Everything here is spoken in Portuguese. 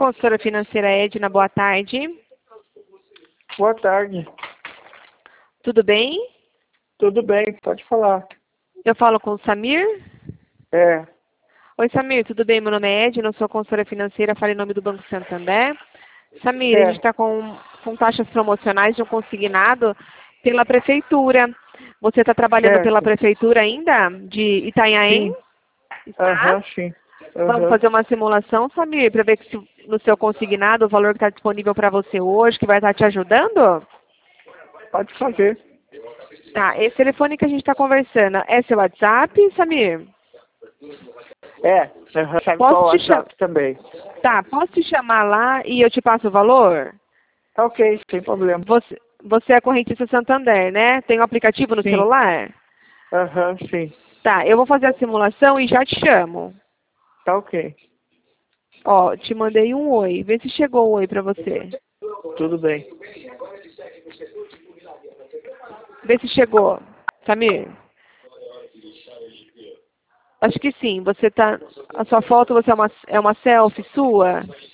consultora financeira Edna, boa tarde. Boa tarde. Tudo bem? Tudo bem, pode falar. Eu falo com o Samir? É, Oi, Samir, tudo bem? Meu nome é Edna, eu sou consultora financeira, falo em nome do Banco Santander. Samir, a gente está com taxas promocionais de um consignado pela Prefeitura. Você está trabalhando pela certo. Prefeitura ainda? De Itanhaém? Sim. Está? Sim. Vamos fazer uma simulação, Samir, para ver que no seu consignado o valor que está disponível para você hoje, que vai estar te ajudando? Pode fazer. Tá, esse telefone que a gente está conversando é seu WhatsApp, Samir? Sabe Posso qual o te chamar? WhatsApp também. Tá, posso te chamar lá e eu te passo o valor? Tá ok, sem problema. Você é correntista Santander, né? Tem um aplicativo no Sim. celular? Sim. Tá, eu vou fazer a simulação e já te chamo. Tá ok. Ó, te mandei um oi. Vê se chegou o oi pra você. Tudo bem. Vê se chegou. Samir? Acho que sim. Você tá. A sua foto você é uma selfie sua?